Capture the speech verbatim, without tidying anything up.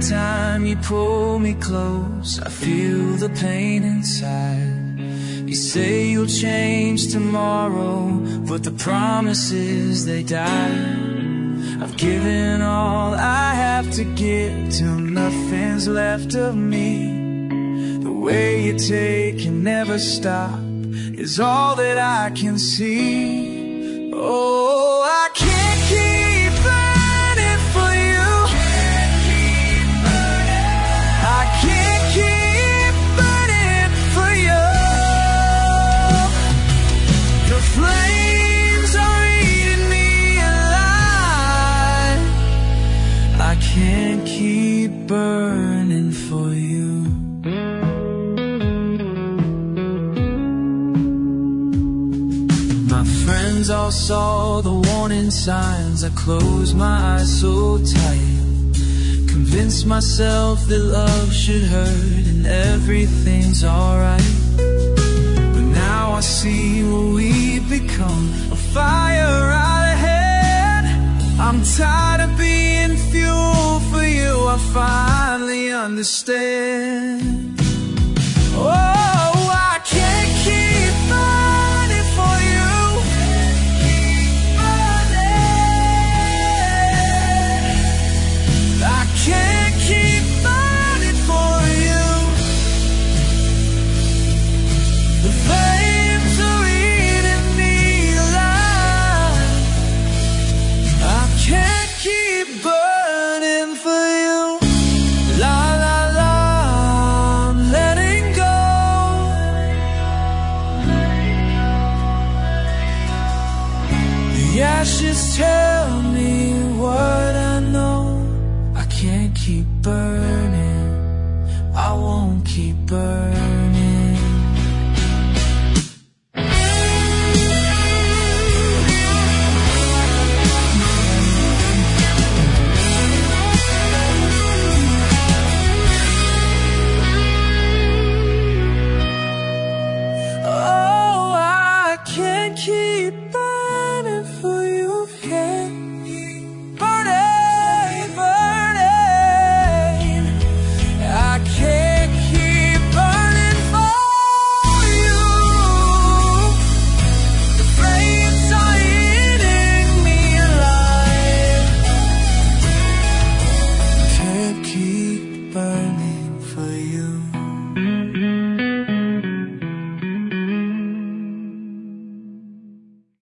time you pull me close, I feel the pain inside. You say you'll change tomorrow, but the promises, they die. I've given all I have to give till nothing's left of me. The way you take and never stop is all that I can see. Oh, I can't keep burning for you. I can't keep burning for you. The flames are eating me alive. I can't keep burning for you. Friends all saw the warning signs. I closed my eyes so tight, convinced myself that love should hurt and everything's alright. But now I see what we've become, a fire right ahead. I'm tired of being fuel for you, I finally understand. Oh, I can't keep burning for you. Can't keep burning for you. The flames are eating me alive. I can't keep burning for you. La la la, I'm letting go. The ashes tell me what I know. I can't keep burning, I won't keep burning. Oh, I can't keep burning for you, can't keep burning. Burning for you.